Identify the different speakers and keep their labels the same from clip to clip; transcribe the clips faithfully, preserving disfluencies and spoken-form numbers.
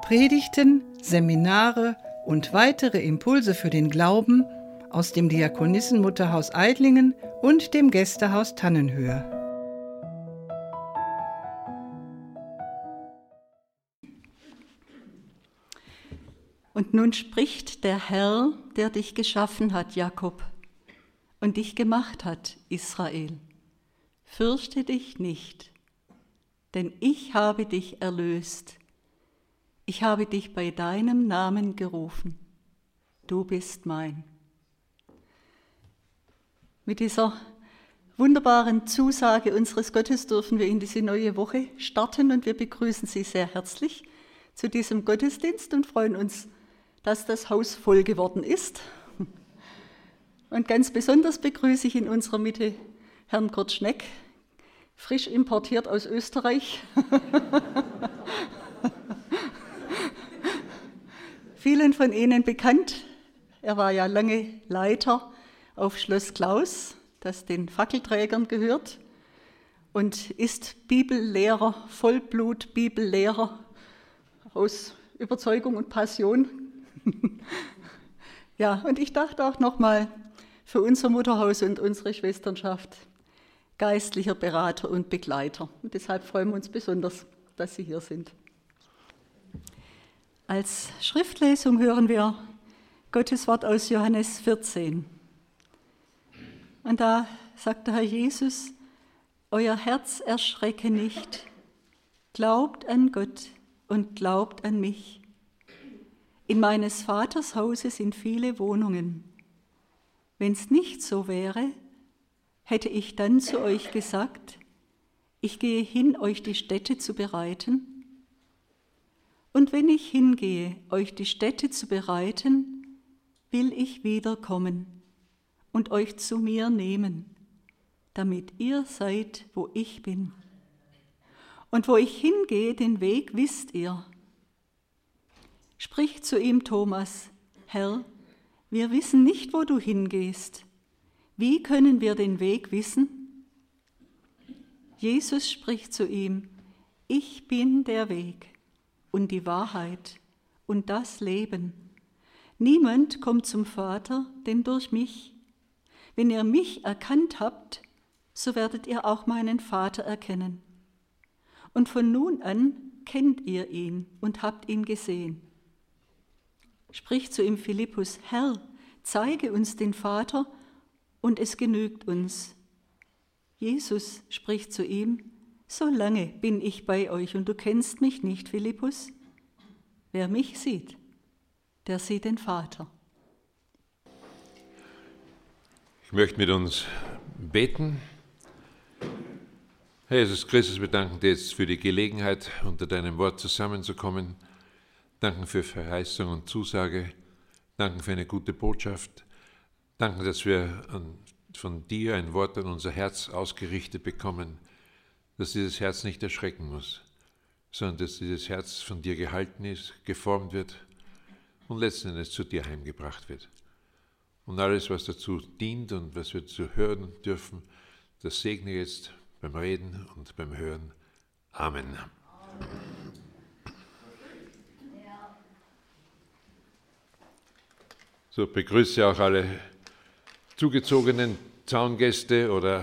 Speaker 1: Predigten, Seminare und weitere Impulse für den Glauben aus dem Diakonissenmutterhaus Eidlingen und dem Gästehaus Tannenhöhe.
Speaker 2: Und nun spricht der Herr, der dich geschaffen hat, Jakob, und dich gemacht hat, Israel. Fürchte dich nicht, denn ich habe dich erlöst. Ich habe dich bei deinem Namen gerufen. Du bist mein. Mit dieser wunderbaren Zusage unseres Gottes dürfen wir in diese neue Woche starten und wir begrüßen Sie sehr herzlich zu diesem Gottesdienst und freuen uns, dass das Haus voll geworden ist. Und ganz besonders begrüße ich in unserer Mitte Herrn Kurt Schneck, frisch importiert aus Österreich. Vielen von Ihnen bekannt. Er war ja lange Leiter auf Schloss Klaus, das den Fackelträgern gehört, und ist Bibellehrer, Vollblut-Bibellehrer aus Überzeugung und Passion. Ja, und ich dachte auch nochmal für unser Mutterhaus und unsere Schwesternschaft geistlicher Berater und Begleiter. Und deshalb freuen wir uns besonders, dass Sie hier sind. Als Schriftlesung hören wir Gottes Wort aus Johannes vierzehn. Und da sagt der Herr Jesus: Euer Herz erschrecke nicht, glaubt an Gott und glaubt an mich. In meines Vaters Hause sind viele Wohnungen. Wenn es nicht so wäre, hätte ich dann zu euch gesagt, ich gehe hin, euch die Stätte zu bereiten. Und wenn ich hingehe, euch die Stätte zu bereiten, will ich wiederkommen und euch zu mir nehmen, damit ihr seid, wo ich bin. Und wo ich hingehe, den Weg wisst ihr. Spricht zu ihm Thomas: Herr, wir wissen nicht, wo du hingehst. Wie können wir den Weg wissen? Jesus spricht zu ihm: Ich bin der Weg und die Wahrheit und das Leben. Niemand kommt zum Vater, denn durch mich. Wenn ihr mich erkannt habt, so werdet ihr auch meinen Vater erkennen. Und von nun an kennt ihr ihn und habt ihn gesehen. Spricht zu ihm Philippus: Herr, zeige uns den Vater, und es genügt uns. Jesus spricht zu ihm: So lange bin ich bei euch, und du kennst mich nicht, Philippus? Wer mich sieht, der sieht den Vater.
Speaker 3: Ich möchte mit uns beten. Herr Jesus Christus, wir danken dir jetzt für die Gelegenheit, unter deinem Wort zusammenzukommen. Danken für Verheißung und Zusage. Danken für eine gute Botschaft. Danken, dass wir an, von dir ein Wort an unser Herz ausgerichtet bekommen, dass dieses Herz nicht erschrecken muss, sondern dass dieses Herz von dir gehalten ist, geformt wird und letzten Endes zu dir heimgebracht wird. Und alles, was dazu dient und was wir zu hören dürfen, das segne jetzt beim Reden und beim Hören. Amen. So, begrüße auch alle zugezogenen Zaungäste oder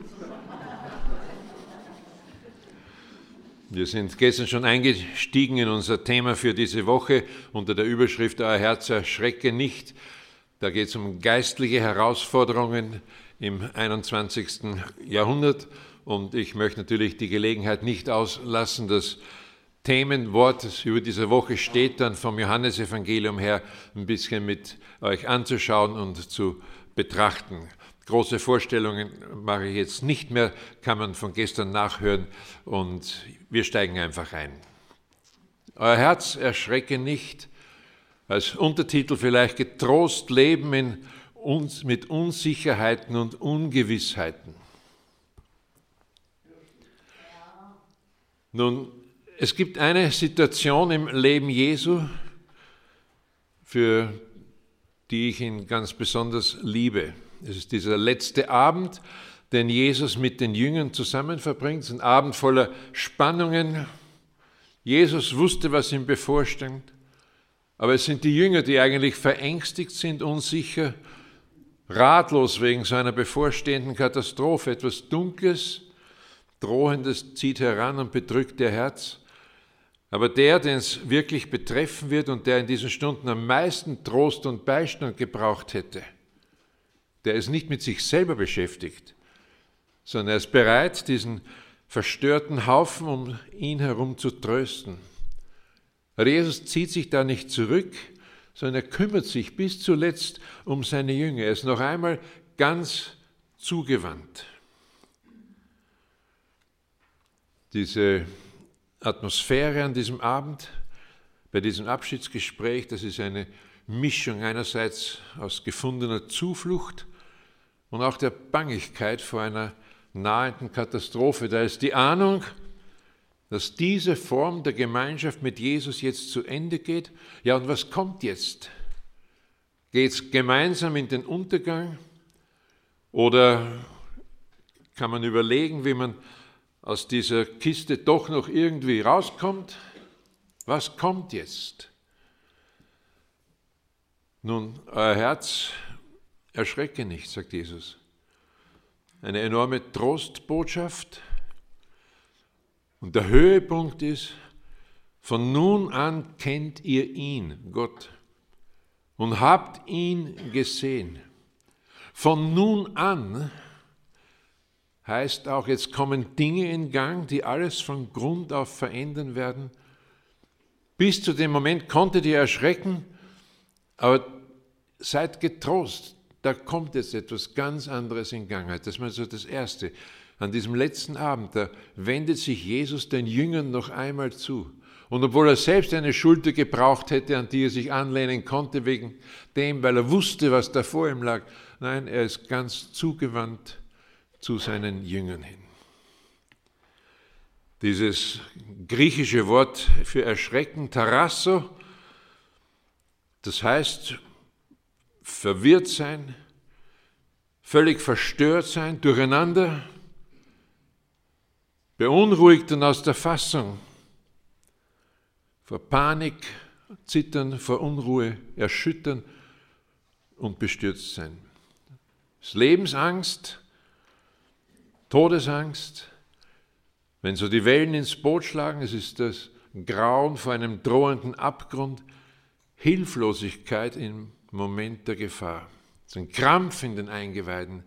Speaker 3: wir sind gestern schon eingestiegen in unser Thema für diese Woche unter der Überschrift Euer Herz erschrecke nicht. Da geht es um geistliche Herausforderungen im einundzwanzigsten Jahrhundert und ich möchte natürlich die Gelegenheit nicht auslassen, das Themenwort, das über dieser Woche steht, dann vom Johannesevangelium her ein bisschen mit euch anzuschauen und zu betrachten. Große Vorstellungen mache ich jetzt nicht mehr, kann man von gestern nachhören und wir steigen einfach ein. Euer Herz erschrecke nicht, als Untertitel vielleicht getrost leben in uns mit Unsicherheiten und Ungewissheiten. Nun, es gibt eine Situation im Leben Jesu, für die ich ihn ganz besonders liebe. Es ist dieser letzte Abend, den Jesus mit den Jüngern zusammen verbringt. Es ist ein Abend voller Spannungen, Jesus wusste, was ihm bevorstand, aber es sind die Jünger, die eigentlich verängstigt sind, unsicher, ratlos wegen so einer bevorstehenden Katastrophe. Etwas Dunkles, Drohendes zieht heran und bedrückt ihr Herz. Aber der, den es wirklich betreffen wird und der in diesen Stunden am meisten Trost und Beistand gebraucht hätte, der ist nicht mit sich selber beschäftigt, sondern er ist bereit, diesen verstörten Haufen um ihn herum zu trösten. Aber Jesus zieht sich da nicht zurück, sondern er kümmert sich bis zuletzt um seine Jünger. Er ist noch einmal ganz zugewandt. Diese Atmosphäre an diesem Abend, bei diesem Abschiedsgespräch, das ist eine Mischung einerseits aus gefundener Zuflucht und auch der Bangigkeit vor einer nahenden Katastrophe. Da ist die Ahnung, dass diese Form der Gemeinschaft mit Jesus jetzt zu Ende geht. Ja, und was kommt jetzt? Geht es gemeinsam in den Untergang? Oder kann man überlegen, wie man aus dieser Kiste doch noch irgendwie rauskommt? Was kommt jetzt? Nun, euer Herz erschrecke nicht, sagt Jesus. Eine enorme Trostbotschaft. Und der Höhepunkt ist, von nun an kennt ihr ihn, Gott, und habt ihn gesehen. Von nun an heißt auch, jetzt kommen Dinge in Gang, die alles von Grund auf verändern werden. Bis zu dem Moment konntet ihr erschrecken, aber seid getrost, da kommt jetzt etwas ganz anderes in Gang. Das ist mal so das Erste. An diesem letzten Abend, da wendet sich Jesus den Jüngern noch einmal zu. Und obwohl er selbst eine Schulter gebraucht hätte, an die er sich anlehnen konnte, wegen dem, weil er wusste, was da vor ihm lag, nein, er ist ganz zugewandt zu seinen Jüngern hin. Dieses griechische Wort für Erschrecken, Tarasso, das heißt verwirrt sein, völlig verstört sein, durcheinander, beunruhigt und aus der Fassung, vor Panik, Zittern, vor Unruhe, Erschüttern und bestürzt sein. Das ist Lebensangst, Todesangst, wenn so die Wellen ins Boot schlagen, es ist das Grauen vor einem drohenden Abgrund, Hilflosigkeit im Moment der Gefahr. Es ist ein Krampf in den Eingeweiden,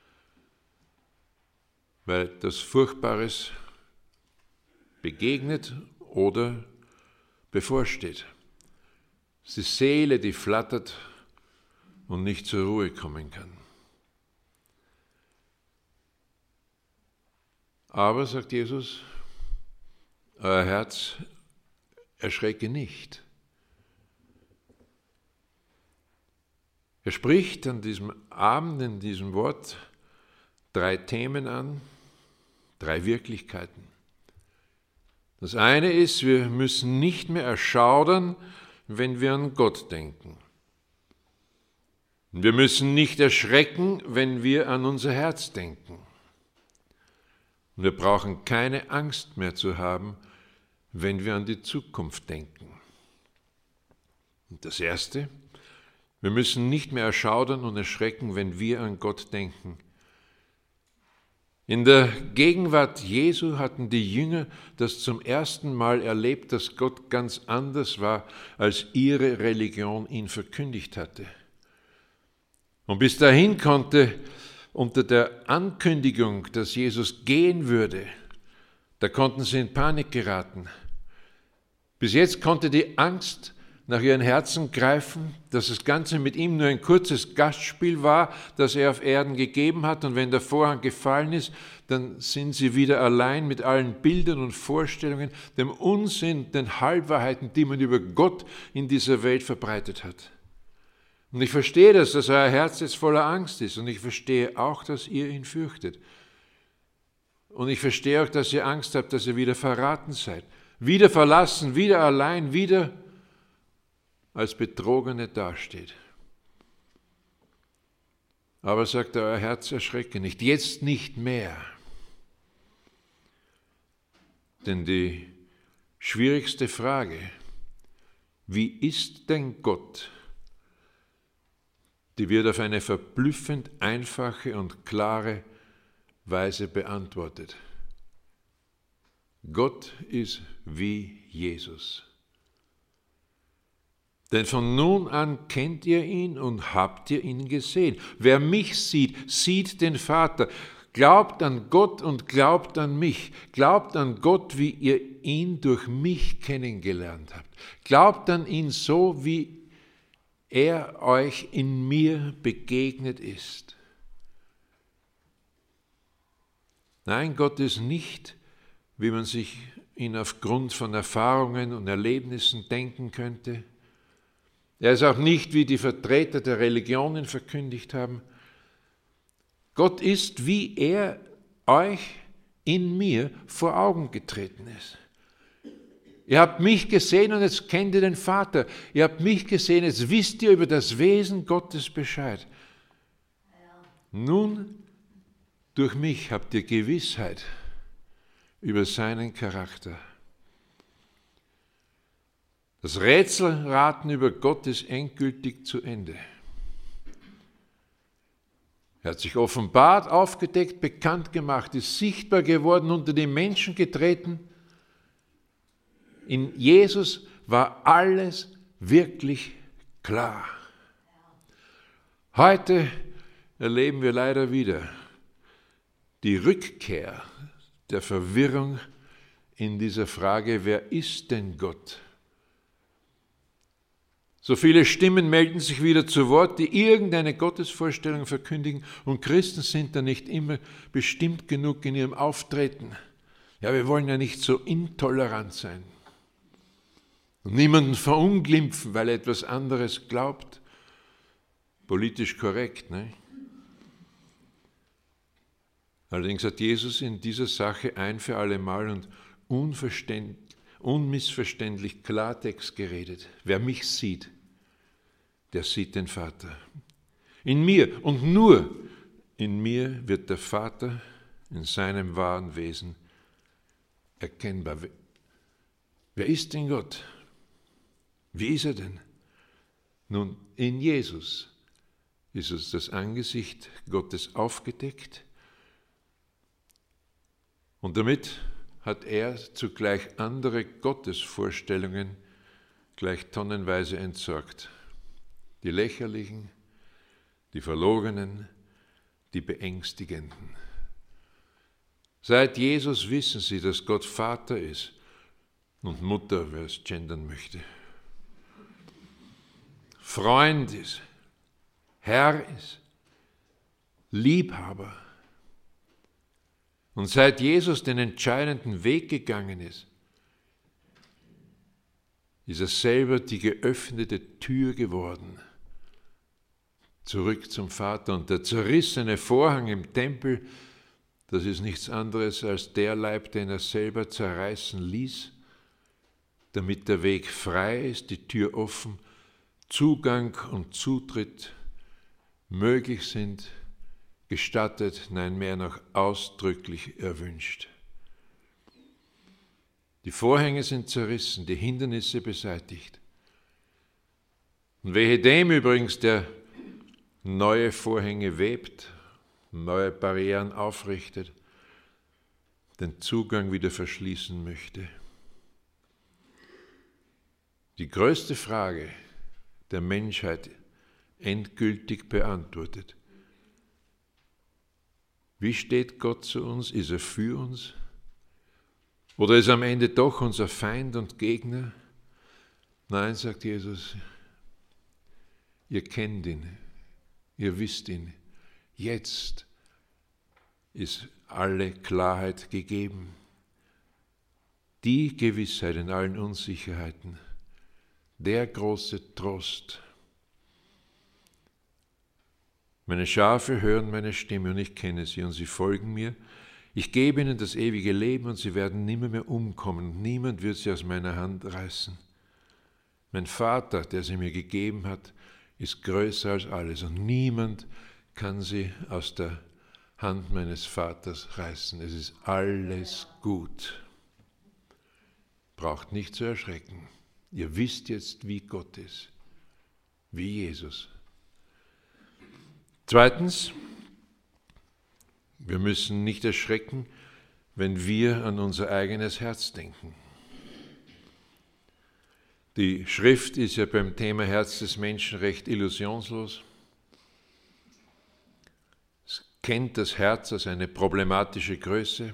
Speaker 3: weil das Furchtbares begegnet oder bevorsteht. Es ist die Seele, die flattert und nicht zur Ruhe kommen kann. Aber, sagt Jesus, euer Herz erschrecke nicht. Er spricht an diesem Abend in diesem Wort drei Themen an, drei Wirklichkeiten. Das eine ist, wir müssen nicht mehr erschaudern, wenn wir an Gott denken. Und wir müssen nicht erschrecken, wenn wir an unser Herz denken. Und wir brauchen keine Angst mehr zu haben, wenn wir an die Zukunft denken. Und das Erste, wir müssen nicht mehr erschaudern und erschrecken, wenn wir an Gott denken. In der Gegenwart Jesu hatten die Jünger das zum ersten Mal erlebt, dass Gott ganz anders war, als ihre Religion ihn verkündigt hatte. Und bis dahin konnte unter der Ankündigung, dass Jesus gehen würde, da konnten sie in Panik geraten. Bis jetzt konnte die Angst nach ihren Herzen greifen, dass das Ganze mit ihm nur ein kurzes Gastspiel war, das er auf Erden gegeben hat, und wenn der Vorhang gefallen ist, dann sind sie wieder allein mit allen Bildern und Vorstellungen, dem Unsinn, den Halbwahrheiten, die man über Gott in dieser Welt verbreitet hat. Und ich verstehe das, dass euer Herz jetzt voller Angst ist, und ich verstehe auch, dass ihr ihn fürchtet. Und ich verstehe auch, dass ihr Angst habt, dass ihr wieder verraten seid, wieder verlassen, wieder allein, wieder als Betrogene dasteht. Aber sagt er, euer Herz erschrecke nicht, jetzt nicht mehr. Denn die schwierigste Frage: Wie ist denn Gott? Die wird auf eine verblüffend einfache und klare Weise beantwortet. Gott ist wie Jesus. Denn von nun an kennt ihr ihn und habt ihr ihn gesehen. Wer mich sieht, sieht den Vater. Glaubt an Gott und glaubt an mich. Glaubt an Gott, wie ihr ihn durch mich kennengelernt habt. Glaubt an ihn so, wie er euch in mir begegnet ist. Nein, Gott ist nicht, wie man sich ihn aufgrund von Erfahrungen und Erlebnissen denken könnte. Er ist auch nicht, wie die Vertreter der Religionen verkündigt haben. Gott ist, wie er euch in mir vor Augen getreten ist. Ihr habt mich gesehen und jetzt kennt ihr den Vater. Ihr habt mich gesehen, jetzt wisst ihr über das Wesen Gottes Bescheid. Nun, durch mich habt ihr Gewissheit über seinen Charakter. Das Rätselraten über Gott ist endgültig zu Ende. Er hat sich offenbart, aufgedeckt, bekannt gemacht, ist sichtbar geworden, unter die Menschen getreten. In Jesus war alles wirklich klar. Heute erleben wir leider wieder die Rückkehr der Verwirrung in dieser Frage, wer ist denn Gott? So viele Stimmen melden sich wieder zu Wort, die irgendeine Gottesvorstellung verkündigen, und Christen sind da nicht immer bestimmt genug in ihrem Auftreten. Ja, wir wollen ja nicht so intolerant sein und niemanden verunglimpfen, weil er etwas anderes glaubt. Politisch korrekt, ne? Allerdings hat Jesus in dieser Sache ein für alle Mal und unmissverständlich Klartext geredet. Wer mich sieht, der sieht den Vater. In mir und nur in mir wird der Vater in seinem wahren Wesen erkennbar. Wer ist denn Gott? Wie ist er denn? Nun, in Jesus ist uns das Angesicht Gottes aufgedeckt und damit hat er zugleich andere Gottesvorstellungen gleich tonnenweise entsorgt. Die lächerlichen, die verlogenen, die beängstigenden. Seit Jesus wissen sie, dass Gott Vater ist und Mutter, wer es gendern möchte. Freund ist, Herr ist, Liebhaber. Und seit Jesus den entscheidenden Weg gegangen ist, ist er selber die geöffnete Tür geworden, zurück zum Vater. Und der zerrissene Vorhang im Tempel, das ist nichts anderes als der Leib, den er selber zerreißen ließ, damit der Weg frei ist, die Tür offen, Zugang und Zutritt möglich sind, gestattet, nein, mehr noch ausdrücklich erwünscht. Die Vorhänge sind zerrissen, die Hindernisse beseitigt. Und wehe dem übrigens, der neue Vorhänge webt, neue Barrieren aufrichtet, den Zugang wieder verschließen möchte. Die größte Frage der Menschheit endgültig beantwortet. Wie steht Gott zu uns? Ist er für uns? Oder ist er am Ende doch unser Feind und Gegner? Nein, sagt Jesus, ihr kennt ihn, ihr wisst ihn. Jetzt ist alle Klarheit gegeben. Die Gewissheit in allen Unsicherheiten, der große Trost. Meine Schafe hören meine Stimme und ich kenne sie und sie folgen mir. Ich gebe ihnen das ewige Leben und sie werden nimmer mehr umkommen. Niemand wird sie aus meiner Hand reißen. Mein Vater, der sie mir gegeben hat, ist größer als alles und niemand kann sie aus der Hand meines Vaters reißen. Es ist alles gut. braucht nicht zu erschrecken. Ihr wisst jetzt, wie Gott ist, wie Jesus. Zweitens, wir müssen nicht erschrecken, wenn wir an unser eigenes Herz denken. Die Schrift ist ja beim Thema Herz des Menschen recht illusionslos. Es kennt das Herz als eine problematische Größe.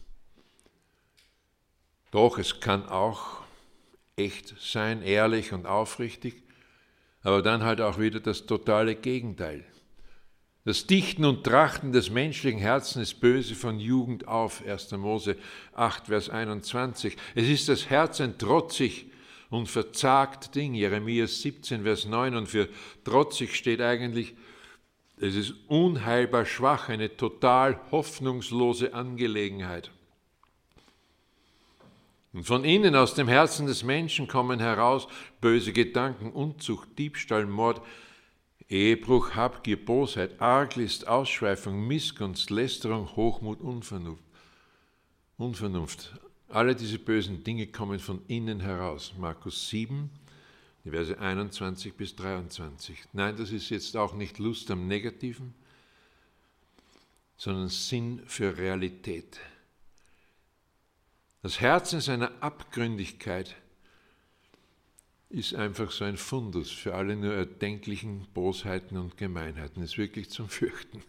Speaker 3: Doch es kann auch echt sein, ehrlich und aufrichtig, aber dann halt auch wieder das totale Gegenteil. Das Dichten und Trachten des menschlichen Herzens ist böse von Jugend auf, erster Mose acht, Vers einundzwanzig. Es ist das Herz ein trotzig und verzagt Ding, Jeremia siebzehn, Vers neun, und für trotzig steht eigentlich, es ist unheilbar schwach, eine total hoffnungslose Angelegenheit. Und von innen, aus dem Herzen des Menschen, kommen heraus böse Gedanken, Unzucht, Diebstahl, Mord, Ehebruch, Habgier, Bosheit, Arglist, Ausschweifung, Missgunst, Lästerung, Hochmut, Unvernunft. Unvernunft. Alle diese bösen Dinge kommen von innen heraus. Markus sieben, die Verse einundzwanzig bis dreiundzwanzig. Nein, das ist jetzt auch nicht Lust am Negativen, sondern Sinn für Realität. Das Herz in seiner Abgründigkeit ist einfach so ein Fundus für alle nur erdenklichen Bosheiten und Gemeinheiten. Ist wirklich zum Fürchten.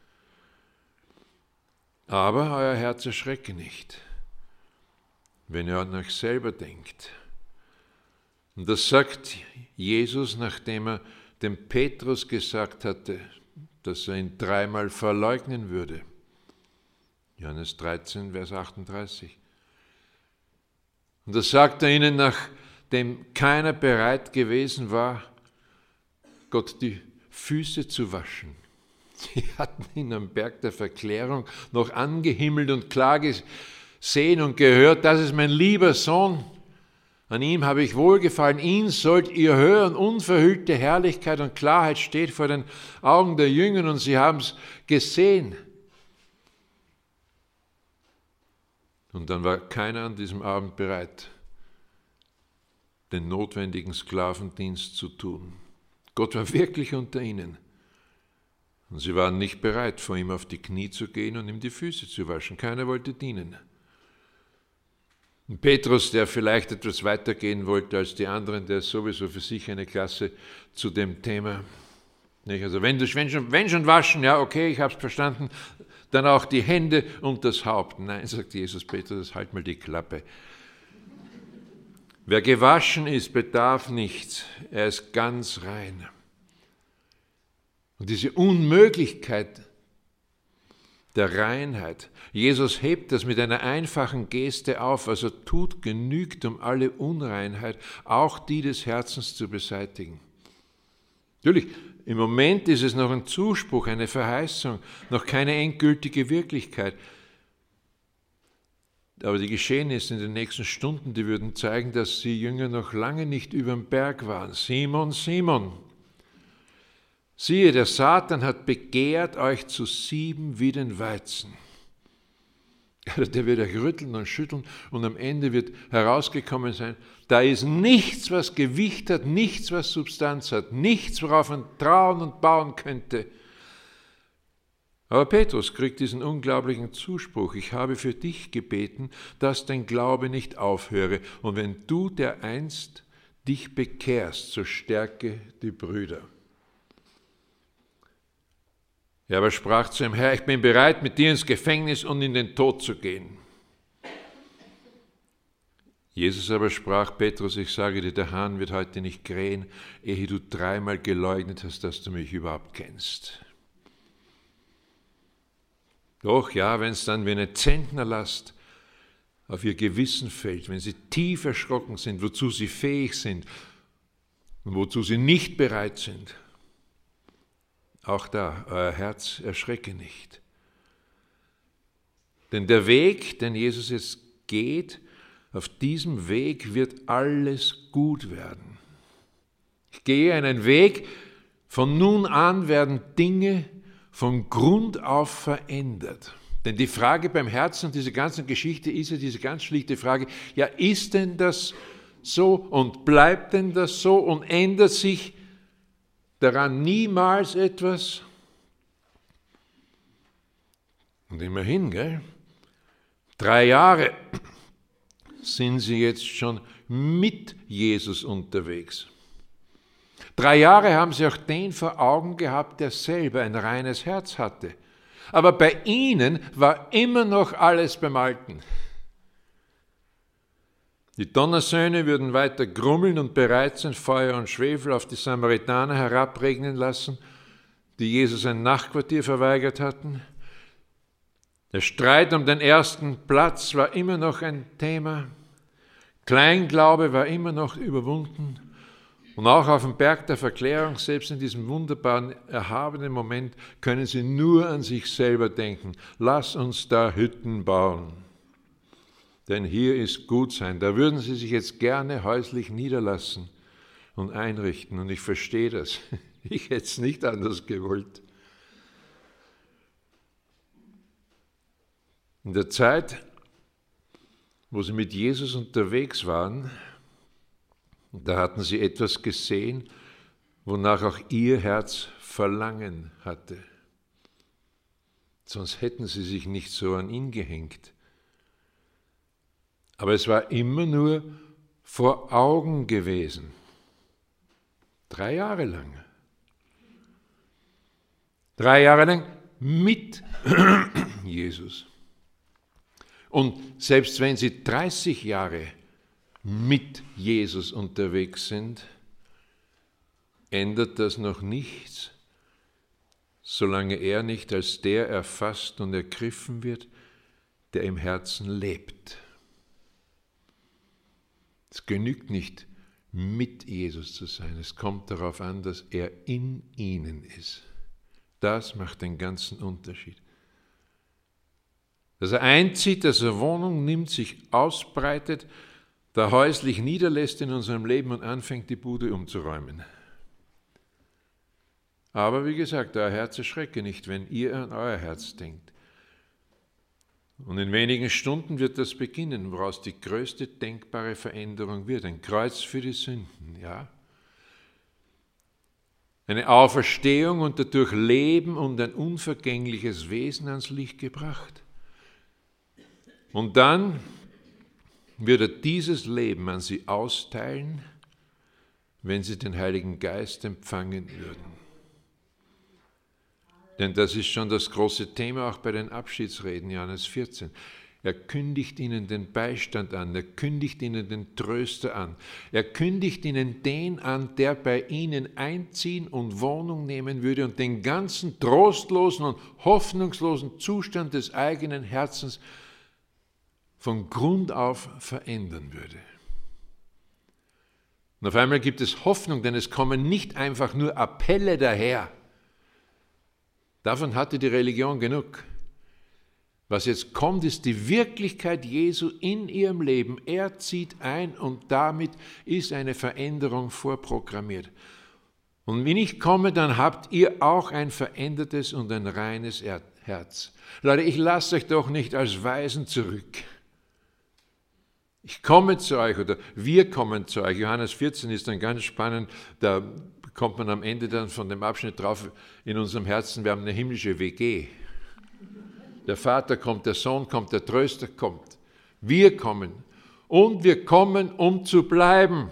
Speaker 3: Aber euer Herz erschrecke nicht, wenn ihr an euch selber denkt. Und das sagt Jesus, nachdem er dem Petrus gesagt hatte, dass er ihn dreimal verleugnen würde. Johannes dreizehn, Vers achtunddreißig. Und das sagt er ihnen, nachdem keiner bereit gewesen war, Gott die Füße zu waschen. Sie hatten ihn am Berg der Verklärung noch angehimmelt und klar gesehen und gehört, das ist mein lieber Sohn, an ihm habe ich wohlgefallen, ihn sollt ihr hören, unverhüllte Herrlichkeit und Klarheit steht vor den Augen der Jünger und sie haben es gesehen. Und dann war keiner an diesem Abend bereit, den notwendigen Sklavendienst zu tun. Gott war wirklich unter ihnen. Und sie waren nicht bereit, vor ihm auf die Knie zu gehen und ihm die Füße zu waschen. Keiner wollte dienen. Und Petrus, der vielleicht etwas weitergehen wollte als die anderen, der ist sowieso für sich eine Klasse zu dem Thema. Also wenn, du, wenn, schon, wenn schon waschen, ja okay, ich habe es verstanden, dann auch die Hände und das Haupt. Nein, sagt Jesus Petrus, halt mal die Klappe. Wer gewaschen ist, bedarf nichts, er ist ganz rein. Und diese Unmöglichkeit der Reinheit, Jesus hebt das mit einer einfachen Geste auf, also tut genügt, um alle Unreinheit, auch die des Herzens zu beseitigen. Natürlich, im Moment ist es noch ein Zuspruch, eine Verheißung, noch keine endgültige Wirklichkeit. Aber die Geschehnisse in den nächsten Stunden, die würden zeigen, dass die Jünger noch lange nicht über dem Berg waren. Simon, Simon, siehe, der Satan hat begehrt, euch zu sieben wie den Weizen. Der wird euch rütteln und schütteln und am Ende wird herausgekommen sein, da ist nichts, was Gewicht hat, nichts, was Substanz hat, nichts, worauf man trauen und bauen könnte. Aber Petrus kriegt diesen unglaublichen Zuspruch, ich habe für dich gebeten, dass dein Glaube nicht aufhöre und wenn du dereinst dich bekehrst, so stärke die Brüder. Er aber sprach zu ihm, Herr, ich bin bereit, mit dir ins Gefängnis und in den Tod zu gehen. Jesus aber sprach, Petrus, ich sage dir, der Hahn wird heute nicht krähen, ehe du dreimal geleugnet hast, dass du mich überhaupt kennst. Doch, ja, wenn es dann wie eine Zentnerlast auf ihr Gewissen fällt, wenn sie tief erschrocken sind, wozu sie fähig sind und wozu sie nicht bereit sind, auch da, euer Herz erschrecke nicht. Denn der Weg, den Jesus jetzt geht, auf diesem Weg wird alles gut werden. Ich gehe einen Weg, von nun an werden Dinge von Grund auf verändert. Denn die Frage beim Herzen dieser ganzen Geschichte ist ja diese ganz schlichte Frage, ja, ist denn das so und bleibt denn das so und ändert sich daran niemals etwas? Und immerhin, gell? Drei Jahre sind sie jetzt schon mit Jesus unterwegs. Drei Jahre haben sie auch den vor Augen gehabt, der selber ein reines Herz hatte. Aber bei ihnen war immer noch alles beim Alten. Die Donnersöhne würden weiter grummeln und bereit sein, Feuer und Schwefel auf die Samaritaner herabregnen lassen, die Jesus ein Nachtquartier verweigert hatten. Der Streit um den ersten Platz war immer noch ein Thema. Kleinglaube war immer noch überwunden. Und auch auf dem Berg der Verklärung, selbst in diesem wunderbaren, erhabenen Moment, können sie nur an sich selber denken. Lass uns da Hütten bauen. Denn hier ist gut sein. Da würden sie sich jetzt gerne häuslich niederlassen und einrichten. Und ich verstehe das. Ich hätte es nicht anders gewollt. In der Zeit, wo sie mit Jesus unterwegs waren, da hatten sie etwas gesehen, wonach auch ihr Herz Verlangen hatte. Sonst hätten sie sich nicht so an ihn gehängt. Aber es war immer nur vor Augen gewesen. Drei Jahre lang. Drei Jahre lang mit Jesus. Und selbst wenn sie dreißig Jahre mit Jesus unterwegs sind, ändert das noch nichts, solange er nicht als der erfasst und ergriffen wird, der im Herzen lebt. Es genügt nicht, mit Jesus zu sein. Es kommt darauf an, dass er in ihnen ist. Das macht den ganzen Unterschied. Dass er einzieht, dass er Wohnung nimmt, sich ausbreitet, da häuslich niederlässt in unserem Leben und anfängt, die Bude umzuräumen. Aber wie gesagt, euer Herz erschrecke nicht, wenn ihr an euer Herz denkt. Und in wenigen Stunden wird das beginnen, woraus die größte denkbare Veränderung wird. Ein Kreuz für die Sünden, ja. Eine Auferstehung und dadurch Leben und ein unvergängliches Wesen ans Licht gebracht. Und dann wird er dieses Leben an sie austeilen, wenn sie den Heiligen Geist empfangen würden. Denn das ist schon das große Thema auch bei den Abschiedsreden, Johannes vierzehn. Er kündigt ihnen den Beistand an, er kündigt ihnen den Tröster an, er kündigt ihnen den an, der bei ihnen einziehen und Wohnung nehmen würde und den ganzen trostlosen und hoffnungslosen Zustand des eigenen Herzens von Grund auf verändern würde. Und auf einmal gibt es Hoffnung, denn es kommen nicht einfach nur Appelle daher. Davon hatte die Religion genug. Was jetzt kommt, ist die Wirklichkeit Jesu in ihrem Leben. Er zieht ein und damit ist eine Veränderung vorprogrammiert. Und wenn ich komme, dann habt ihr auch ein verändertes und ein reines Herz. Leute, ich lasse euch doch nicht als Weisen zurück. Ich komme zu euch oder wir kommen zu euch. Johannes vierzehn ist dann ganz spannend, da kommt man am Ende dann von dem Abschnitt drauf, in unserem Herzen, wir haben eine himmlische W G. Der Vater kommt, der Sohn kommt, der Tröster kommt. Wir kommen und wir kommen, um zu bleiben.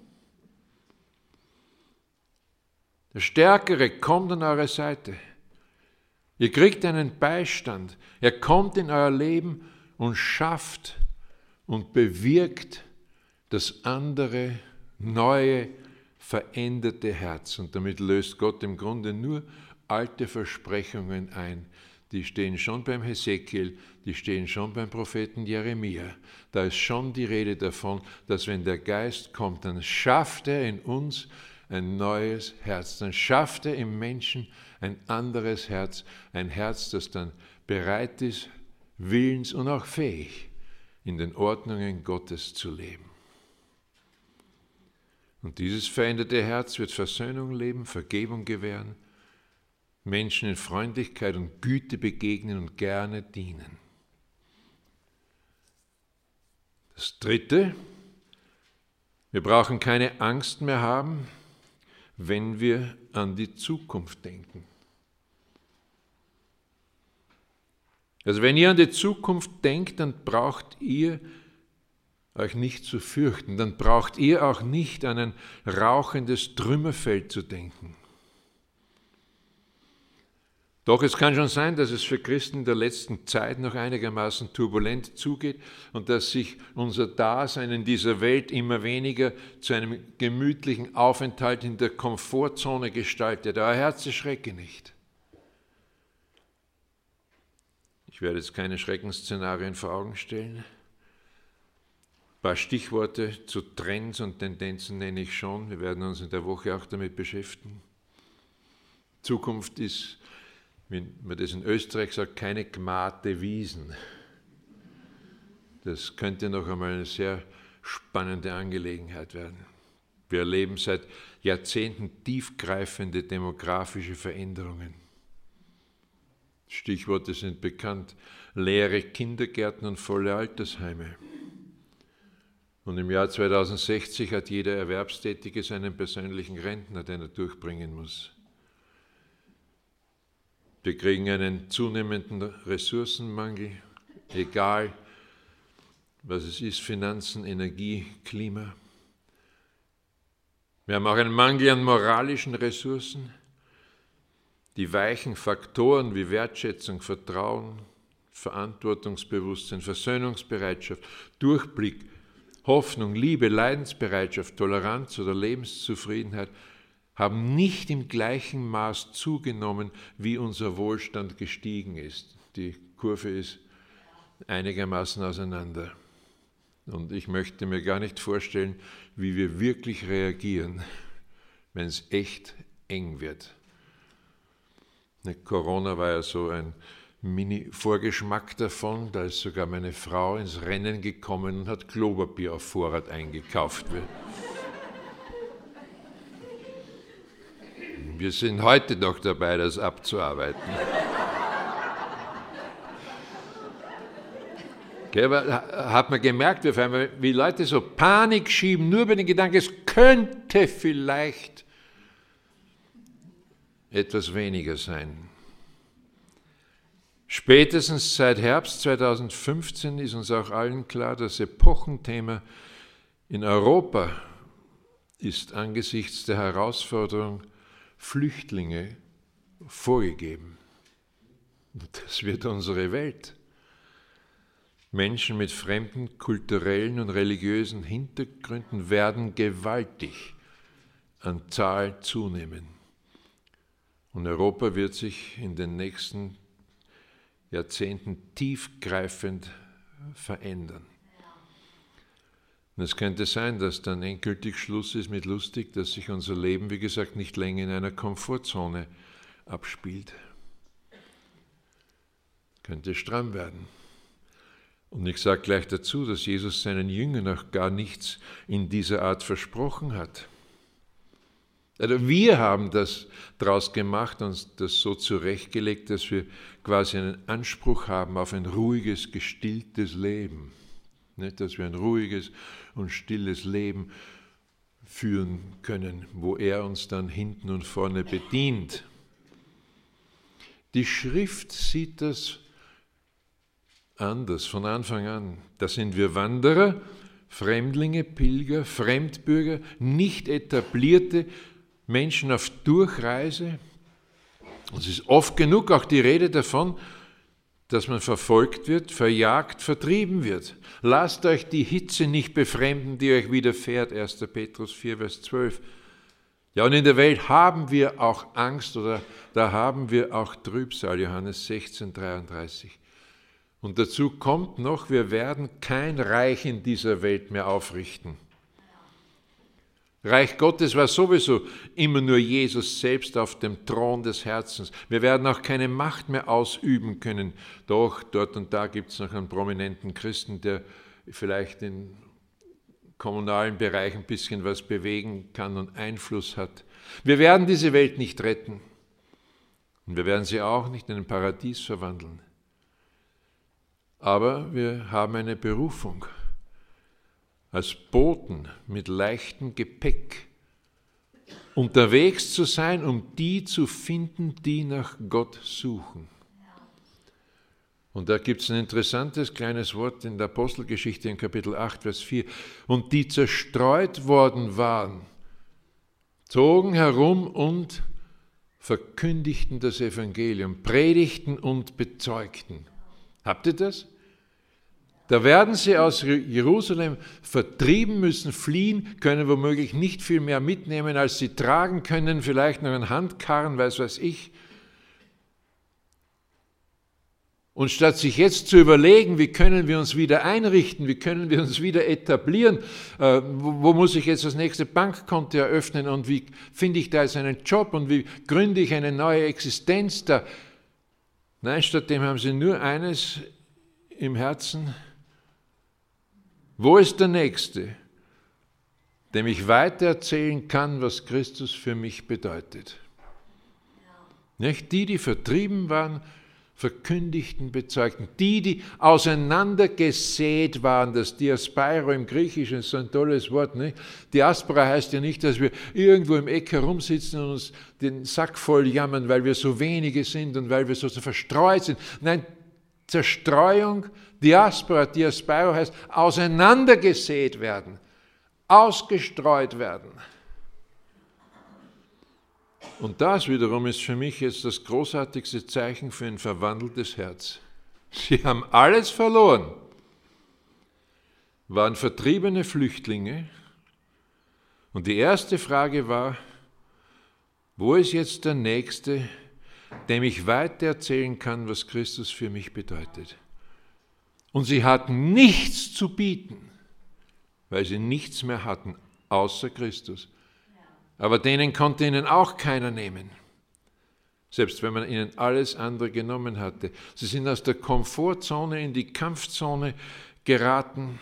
Speaker 3: Der Stärkere kommt an eure Seite. Ihr kriegt einen Beistand. Er kommt in euer Leben und schafft und bewirkt das andere, neue, veränderte Herz. Und damit löst Gott im Grunde nur alte Versprechungen ein. Die stehen schon beim Hesekiel, die stehen schon beim Propheten Jeremia. Da ist schon die Rede davon, dass wenn der Geist kommt, dann schafft er in uns ein neues Herz. Dann schafft er im Menschen ein anderes Herz, ein Herz, das dann bereit ist, willens und auch fähig, in den Ordnungen Gottes zu leben. Und dieses veränderte Herz wird Versöhnung leben, Vergebung gewähren, Menschen in Freundlichkeit und Güte begegnen und gerne dienen. Das Dritte, wir brauchen keine Angst mehr haben, wenn wir an die Zukunft denken. Also wenn ihr an die Zukunft denkt, dann braucht ihr euch nicht zu fürchten, dann braucht ihr auch nicht an ein rauchendes Trümmerfeld zu denken. Doch es kann schon sein, dass es für Christen in der letzten Zeit noch einigermaßen turbulent zugeht und dass sich unser Dasein in dieser Welt immer weniger zu einem gemütlichen Aufenthalt in der Komfortzone gestaltet. Euer Herz erschrecke nicht. Ich werde jetzt keine Schreckensszenarien vor Augen stellen. Ein paar Stichworte zu Trends und Tendenzen nenne ich schon. Wir werden uns in der Woche auch damit beschäftigen. Zukunft ist, wie man das in Österreich sagt, keine gmate Wiesen. Das könnte noch einmal eine sehr spannende Angelegenheit werden. Wir erleben seit Jahrzehnten tiefgreifende demografische Veränderungen. Stichworte sind bekannt: leere Kindergärten und volle Altersheime. Und im Jahr zweitausendsechzig hat jeder Erwerbstätige seinen persönlichen Rentner, den er durchbringen muss. Wir kriegen einen zunehmenden Ressourcenmangel, egal was es ist, Finanzen, Energie, Klima. Wir haben auch einen Mangel an moralischen Ressourcen. Die weichen Faktoren wie Wertschätzung, Vertrauen, Verantwortungsbewusstsein, Versöhnungsbereitschaft, Durchblick, Hoffnung, Liebe, Leidensbereitschaft, Toleranz oder Lebenszufriedenheit haben nicht im gleichen Maß zugenommen, wie unser Wohlstand gestiegen ist. Die Kurve ist einigermaßen auseinander. Und ich möchte mir gar nicht vorstellen, wie wir wirklich reagieren, wenn es echt eng wird. Corona war ja so ein Mini-Vorgeschmack davon, da ist sogar meine Frau ins Rennen gekommen und hat Klopapier auf Vorrat eingekauft. Wir sind heute noch dabei, das abzuarbeiten. Okay, aber hat man gemerkt, wie Leute so Panik schieben, nur bei den Gedanken, es könnte vielleicht etwas weniger sein. Spätestens seit Herbst zweitausendfünfzehn ist uns auch allen klar, das Epochenthema in Europa ist angesichts der Herausforderung Flüchtlinge vorgegeben. Das wird unsere Welt. Menschen mit fremden kulturellen und religiösen Hintergründen werden gewaltig an Zahl zunehmen. Und Europa wird sich in den nächsten Jahrzehnten tiefgreifend verändern. Und es könnte sein, dass dann endgültig Schluss ist mit lustig, dass sich unser Leben, wie gesagt, nicht länger in einer Komfortzone abspielt. Könnte stramm werden. Und ich sage gleich dazu, dass Jesus seinen Jüngern auch gar nichts in dieser Art versprochen hat. Also wir haben das daraus gemacht, uns das so zurechtgelegt, dass wir quasi einen Anspruch haben auf ein ruhiges, gestilltes Leben. Nicht, dass wir ein ruhiges und stilles Leben führen können, wo er uns dann hinten und vorne bedient. Die Schrift sieht das anders von Anfang an. Da sind wir Wanderer, Fremdlinge, Pilger, Fremdbürger, nicht etablierte Menschen auf Durchreise. Es ist oft genug auch die Rede davon, dass man verfolgt wird, verjagt, vertrieben wird. Lasst euch die Hitze nicht befremden, die euch widerfährt, erster Petrus vier, Vers zwölf. Ja, und in der Welt haben wir auch Angst oder da haben wir auch Trübsal, Johannes sechzehn, dreiunddreißig. Und dazu kommt noch, wir werden kein Reich in dieser Welt mehr aufrichten. Reich Gottes war sowieso immer nur Jesus selbst auf dem Thron des Herzens. Wir werden auch keine Macht mehr ausüben können. Doch dort und da gibt es noch einen prominenten Christen, der vielleicht in kommunalen Bereich ein bisschen was bewegen kann und Einfluss hat. Wir werden diese Welt nicht retten. Und wir werden sie auch nicht in ein Paradies verwandeln. Aber wir haben eine Berufung, als Boten mit leichtem Gepäck unterwegs zu sein, um die zu finden, die nach Gott suchen. Und da gibt es ein interessantes kleines Wort in der Apostelgeschichte in Kapitel acht, Vers vier. Und die zerstreut worden waren, zogen herum und verkündigten das Evangelium, predigten und bezeugten. Habt ihr das? Da werden sie aus Jerusalem vertrieben müssen, fliehen, können womöglich nicht viel mehr mitnehmen, als sie tragen können, vielleicht noch einen Handkarren, weiß was ich. Und statt sich jetzt zu überlegen, wie können wir uns wieder einrichten, wie können wir uns wieder etablieren, äh, wo, wo muss ich jetzt das nächste Bankkonto eröffnen und wie finde ich da jetzt einen Job und wie gründe ich eine neue Existenz da. Nein, stattdem haben sie nur eines im Herzen: Wo ist der Nächste, dem ich weitererzählen kann, was Christus für mich bedeutet? Ja. Nicht die, die vertrieben waren, verkündigten, bezeugten. Die, die auseinandergesät waren, das Diaspora im Griechischen ist so ein tolles Wort. Nicht? Diaspora heißt ja nicht, dass wir irgendwo im Eck herumsitzen und uns den Sack voll jammern, weil wir so wenige sind und weil wir so verstreut sind. Nein, Zerstreuung, Diaspora, Diaspora heißt auseinandergesät werden, ausgestreut werden. Und das wiederum ist für mich jetzt das großartigste Zeichen für ein verwandeltes Herz. Sie haben alles verloren, waren vertriebene Flüchtlinge. Und die erste Frage war: Wo ist jetzt der Nächste, dem ich weitererzählen kann, was Christus für mich bedeutet? Und sie hatten nichts zu bieten, weil sie nichts mehr hatten, außer Christus. Aber denen konnte ihnen auch keiner nehmen, selbst wenn man ihnen alles andere genommen hatte. Sie sind aus der Komfortzone in die Kampfzone geraten,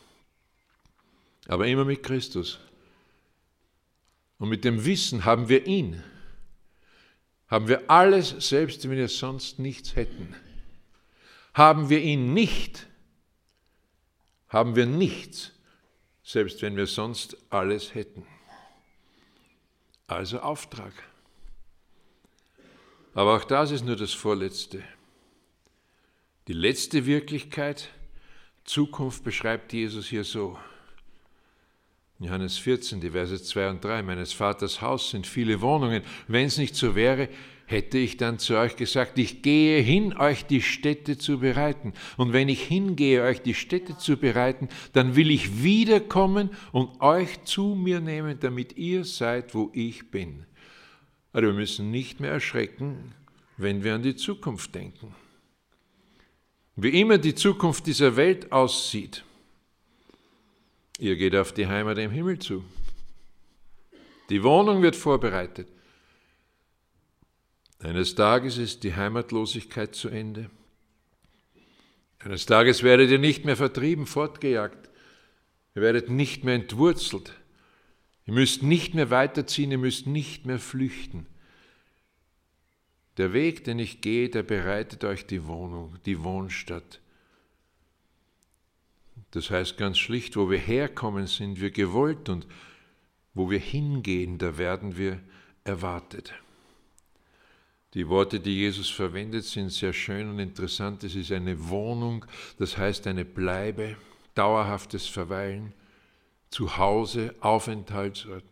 Speaker 3: aber immer mit Christus. Und mit dem Wissen haben wir ihn, haben wir alles, selbst wenn wir sonst nichts hätten. Haben wir ihn nicht, haben wir nichts, selbst wenn wir sonst alles hätten. Also Auftrag. Aber auch das ist nur das Vorletzte. Die letzte Wirklichkeit, Zukunft, beschreibt Jesus hier so. In Johannes vierzehn, die Verse zwei und drei. Meines Vaters Haus sind viele Wohnungen. Wenn es nicht so wäre, hätte ich dann zu euch gesagt, ich gehe hin, euch die Stätte zu bereiten. Und wenn ich hingehe, euch die Stätte zu bereiten, dann will ich wiederkommen und euch zu mir nehmen, damit ihr seid, wo ich bin. Also wir müssen nicht mehr erschrecken, wenn wir an die Zukunft denken. Wie immer die Zukunft dieser Welt aussieht, ihr geht auf die Heimat im Himmel zu. Die Wohnung wird vorbereitet. Eines Tages ist die Heimatlosigkeit zu Ende. Eines Tages werdet ihr nicht mehr vertrieben, fortgejagt. Ihr werdet nicht mehr entwurzelt. Ihr müsst nicht mehr weiterziehen, ihr müsst nicht mehr flüchten. Der Weg, den ich gehe, der bereitet euch die Wohnung, die Wohnstatt. Das heißt ganz schlicht, wo wir herkommen, sind wir gewollt und wo wir hingehen, da werden wir erwartet. Die Worte, die Jesus verwendet, sind sehr schön und interessant. Es ist eine Wohnung, das heißt eine Bleibe, dauerhaftes Verweilen, Zuhause, Aufenthaltsort.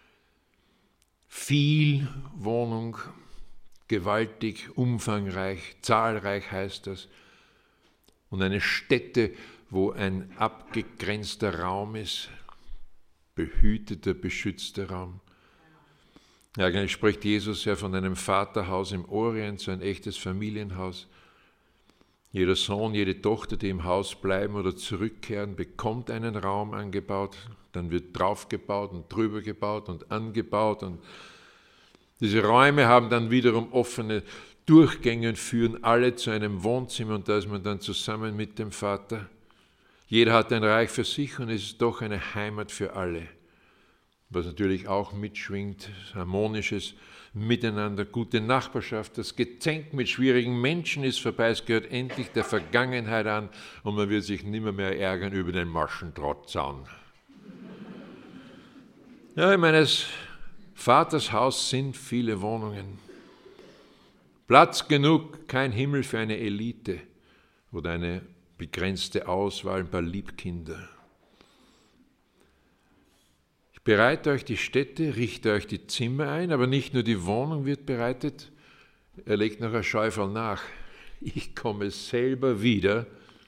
Speaker 3: Viel Wohnung, gewaltig, umfangreich, zahlreich heißt das. Und eine Stätte, wo ein abgegrenzter Raum ist, behüteter, beschützter Raum. Ja, eigentlich spricht Jesus ja von einem Vaterhaus im Orient, so ein echtes Familienhaus. Jeder Sohn, jede Tochter, die im Haus bleiben oder zurückkehren, bekommt einen Raum angebaut, dann wird draufgebaut und drüber gebaut und angebaut. Und diese Räume haben dann wiederum offene Durchgänge und führen alle zu einem Wohnzimmer und da ist man dann zusammen mit dem Vater. Jeder hat ein Reich für sich und es ist doch eine Heimat für alle. was natürlich auch mitschwingt, harmonisches Miteinander, gute Nachbarschaft, das Gezänk mit schwierigen Menschen ist vorbei, es gehört endlich der Vergangenheit an und man wird sich nimmer mehr ärgern über den Maschendrahtzaun. Ja, in meines Vaters Haus sind viele Wohnungen. Platz genug, kein Himmel für eine Elite oder eine begrenzte Auswahl, ein paar Liebkinder. Ich bereite euch die Städte, richte euch die Zimmer ein, aber nicht nur die Wohnung wird bereitet, er legt noch ein Schäuferl nach. Ich komme selber wieder,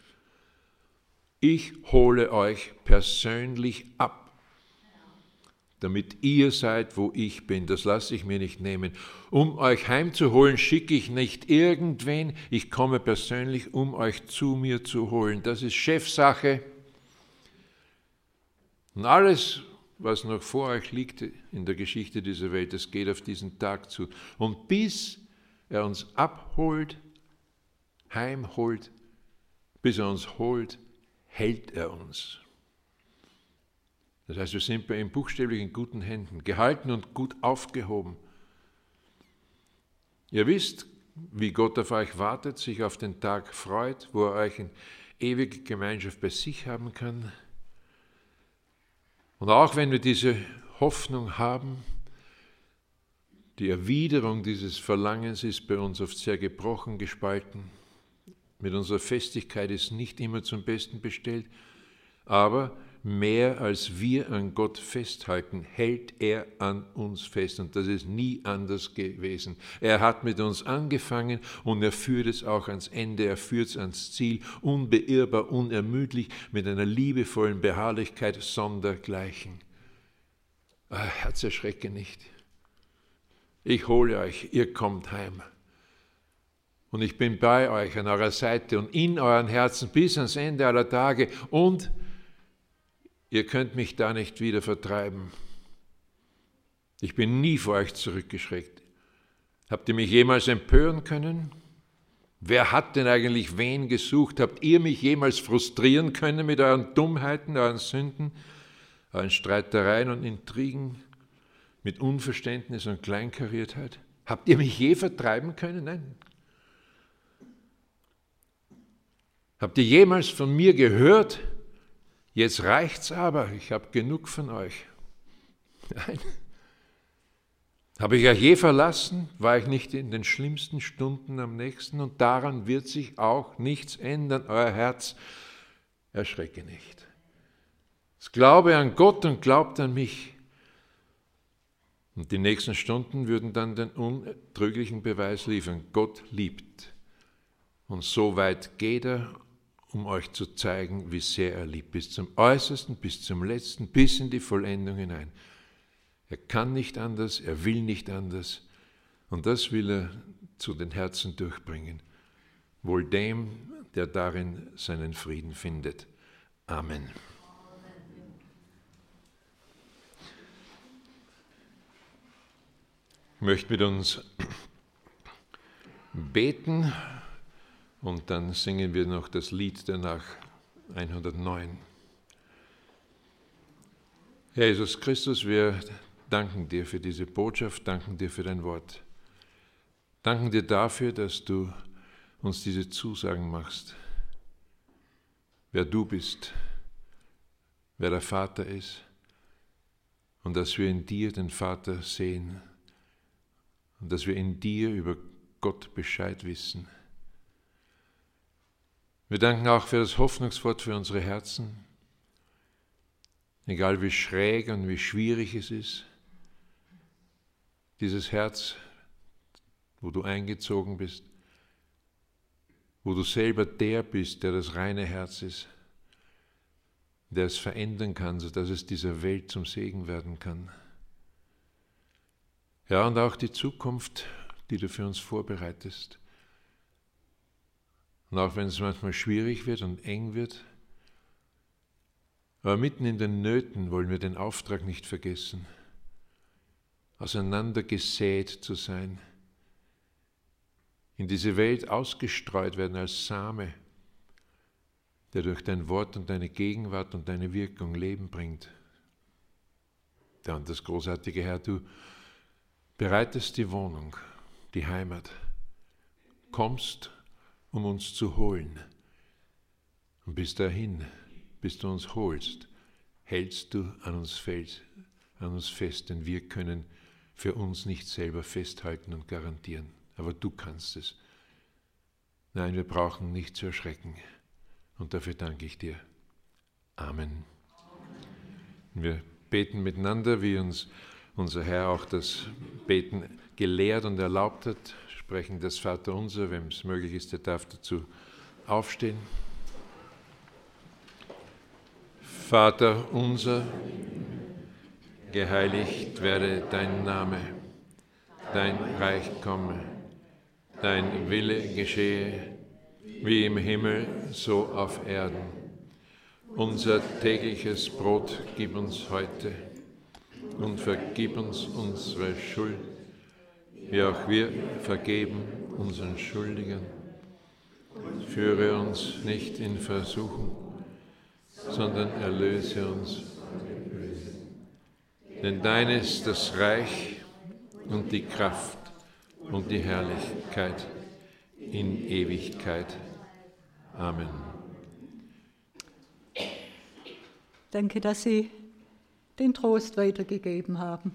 Speaker 3: ich hole euch persönlich ab, damit ihr seid, wo ich bin. Das lasse ich mir nicht nehmen. Um euch heimzuholen, schicke ich nicht irgendwen. Ich komme persönlich, um euch zu mir zu holen. Das ist Chefsache. Und alles, was noch vor euch liegt in der Geschichte dieser Welt, das geht auf diesen Tag zu. Und bis er uns abholt, heimholt, bis er uns holt, hält er uns. Das heißt, wir sind bei ihm buchstäblich in guten Händen, gehalten und gut aufgehoben. Ihr wisst, wie Gott auf euch wartet, sich auf den Tag freut, wo er euch in ewige Gemeinschaft bei sich haben kann. Und auch wenn wir diese Hoffnung haben, die Erwiderung dieses Verlangens ist bei uns oft sehr gebrochen, gespalten. Mit unserer Festigkeit ist nicht immer zum Besten bestellt, aber mehr als wir an Gott festhalten, hält er an uns fest. Und das ist nie anders gewesen. Er hat mit uns angefangen und er führt es auch ans Ende. Er führt es ans Ziel, unbeirrbar, unermüdlich, mit einer liebevollen Beharrlichkeit sondergleichen. Ah, Herz, erschrecke nicht. Ich hole euch, ihr kommt heim. Und ich bin bei euch an eurer Seite und in euren Herzen bis ans Ende aller Tage und ihr könnt mich da nicht wieder vertreiben. Ich bin nie vor euch zurückgeschreckt. Habt ihr mich jemals empören können? Wer hat denn eigentlich wen gesucht? Habt ihr mich jemals frustrieren können mit euren Dummheiten, euren Sünden, euren Streitereien und Intrigen, mit Unverständnis und Kleinkariertheit? Habt ihr mich je vertreiben können? Nein. Habt ihr jemals von mir gehört? Jetzt reicht's aber, ich habe genug von euch. Nein. Habe ich euch je verlassen? War ich nicht in den schlimmsten Stunden am nächsten? Und daran wird sich auch nichts ändern. Euer Herz, erschrecke nicht. Es glaube an Gott und glaubt an mich. Und die nächsten Stunden würden dann den untrüglichen Beweis liefern. Gott liebt. Und so weit geht er, um euch zu zeigen, wie sehr er liebt, bis zum Äußersten, bis zum Letzten, bis in die Vollendung hinein. Er kann nicht anders, er will nicht anders und das will er zu den Herzen durchbringen. Wohl dem, der darin seinen Frieden findet. Amen. Ich möchte mit uns beten. Und dann singen wir noch das Lied danach, hundertneun. Herr Jesus Christus, wir danken dir für diese Botschaft, danken dir für dein Wort. Danken dir dafür, dass du uns diese Zusagen machst, wer du bist, wer der Vater ist und dass wir in dir den Vater sehen und dass wir in dir über Gott Bescheid wissen. Wir danken auch für das Hoffnungswort für unsere Herzen, egal wie schräg und wie schwierig es ist. Dieses Herz, wo du eingezogen bist, wo du selber der bist, der das reine Herz ist, der es verändern kann, sodass es dieser Welt zum Segen werden kann. Ja, und auch die Zukunft, die du für uns vorbereitest. Und auch wenn es manchmal schwierig wird und eng wird, aber mitten in den Nöten wollen wir den Auftrag nicht vergessen, auseinandergesät zu sein, in diese Welt ausgestreut werden als Same, der durch dein Wort und deine Gegenwart und deine Wirkung Leben bringt. Ja, und das großartige Herr, du bereitest die Wohnung, die Heimat, kommst, um uns zu holen. Und bis dahin, bis du uns holst, hältst du an uns fest, an uns fest, denn wir können für uns nicht selber festhalten und garantieren. Aber du kannst es. Nein, wir brauchen nicht zu erschrecken. Und dafür danke ich dir. Amen. Wir beten miteinander, wie uns unser Herr auch das Beten gelehrt und erlaubt hat. Sprechen das Vaterunser, wem es möglich ist, der darf dazu aufstehen. Vater unser, geheiligt werde dein Name, dein Reich komme, dein Wille geschehe, wie im Himmel, so auf Erden. Unser tägliches Brot gib uns heute und vergib uns unsere Schuld, wie auch wir vergeben unseren Schuldigern. Führe uns nicht in Versuchung, sondern erlöse uns. Denn dein ist das Reich und die Kraft und die Herrlichkeit in Ewigkeit. Amen.
Speaker 2: Danke, dass Sie den Trost weitergegeben haben.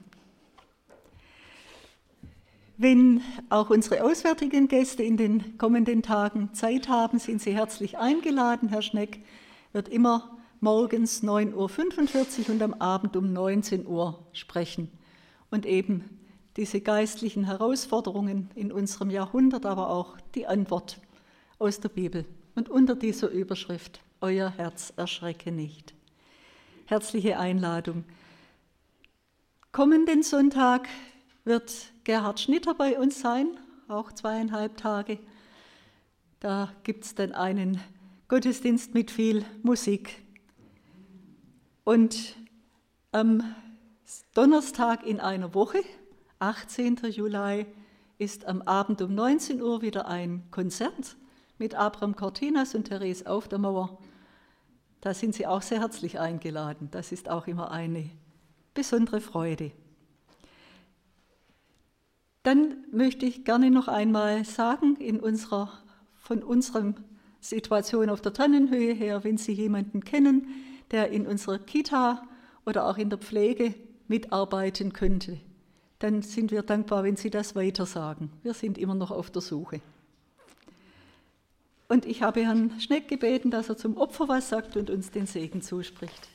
Speaker 2: Wenn auch unsere auswärtigen Gäste in den kommenden Tagen Zeit haben, sind Sie herzlich eingeladen. Herr Schneck wird immer morgens neun Uhr fünfundvierzig und am Abend um neunzehn Uhr sprechen und eben diese geistlichen Herausforderungen in unserem Jahrhundert, aber auch die Antwort aus der Bibel und unter dieser Überschrift: Euer Herz erschrecke nicht. Herzliche Einladung. Kommenden Sonntag wird Gerhard Schnitter bei uns sein, auch zweieinhalb Tage. Da gibt es dann einen Gottesdienst mit viel Musik. Und am Donnerstag in einer Woche, achtzehnten Juli, ist am Abend um neunzehn Uhr wieder ein Konzert mit Abraham Cortinas und Therese Auf der Mauer. Da sind Sie auch sehr herzlich eingeladen. Das ist auch immer eine besondere Freude. Dann möchte ich gerne noch einmal sagen, in unserer, von unserer Situation auf der Tannenhöhe her, wenn Sie jemanden kennen, der in unserer Kita oder auch in der Pflege mitarbeiten könnte, dann sind wir dankbar, wenn Sie das weitersagen. Wir sind immer noch auf der Suche. Und ich habe Herrn Schneck gebeten, dass er zum Opfer was sagt und uns den Segen zuspricht.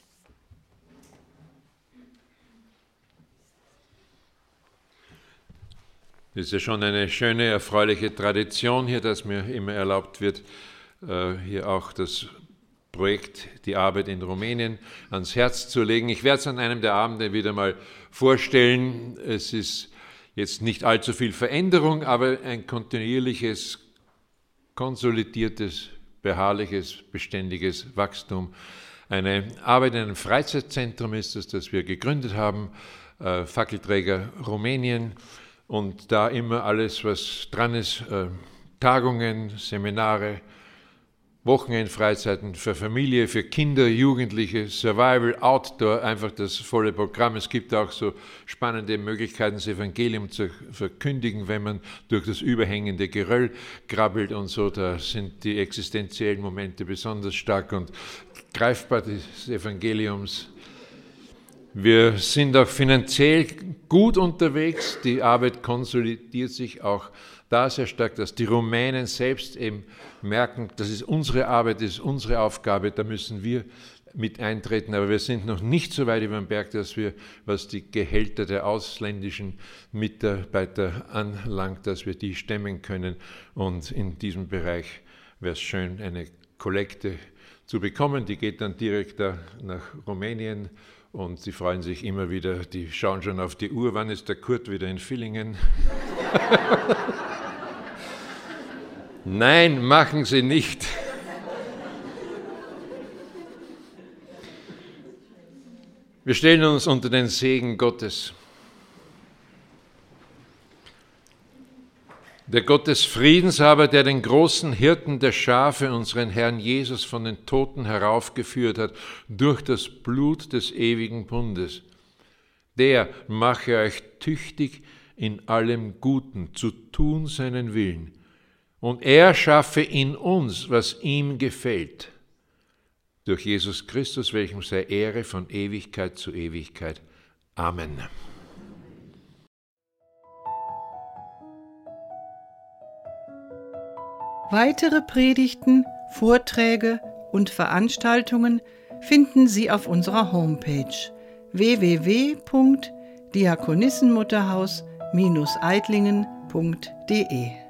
Speaker 3: Das ist ja schon eine schöne, erfreuliche Tradition hier, dass mir immer erlaubt wird, hier auch das Projekt, die Arbeit in Rumänien ans Herz zu legen. Ich werde es an einem der Abende wieder mal vorstellen. Es ist jetzt nicht allzu viel Veränderung, aber ein kontinuierliches, konsolidiertes, beharrliches, beständiges Wachstum. Eine Arbeit in einem Freizeitzentrum ist es, das wir gegründet haben, äh, Fackelträger Rumänien, und da immer alles, was dran ist, äh, Tagungen, Seminare, Wochenendfreizeiten für Familie, für Kinder, Jugendliche, Survival, Outdoor, einfach das volle Programm. Es gibt auch so spannende Möglichkeiten, das Evangelium zu verkündigen, wenn man durch das überhängende Geröll krabbelt und so. Da sind die existenziellen Momente besonders stark und greifbar des Evangeliums. Wir sind auch finanziell gut unterwegs. Die Arbeit konsolidiert sich auch da sehr stark, dass die Rumänen selbst eben merken, das ist unsere Arbeit, das ist unsere Aufgabe, da müssen wir mit eintreten. Aber wir sind noch nicht so weit über den Berg, dass wir, was die Gehälter der ausländischen Mitarbeiter anlangt, dass wir die stemmen können. Und in diesem Bereich wäre es schön, eine Kollekte zu bekommen. Die geht dann direkt da nach Rumänien. Und sie freuen sich immer wieder, die schauen schon auf die Uhr, wann ist der Kurt wieder in Villingen? Nein, machen Sie nicht. Wir stellen uns unter den Segen Gottes. Der Gott des Friedens aber, der den großen Hirten der Schafe, unseren Herrn Jesus, von den Toten heraufgeführt hat, durch das Blut des ewigen Bundes, Der mache euch tüchtig in allem Guten, zu tun seinen Willen. Und er schaffe in uns, was ihm gefällt. Durch Jesus Christus, welchem sei Ehre von Ewigkeit zu Ewigkeit. Amen.
Speaker 1: Weitere Predigten, Vorträge und Veranstaltungen finden Sie auf unserer Homepage w w w punkt diakonissenmutterhaus Bindestrich eitlingen punkt de.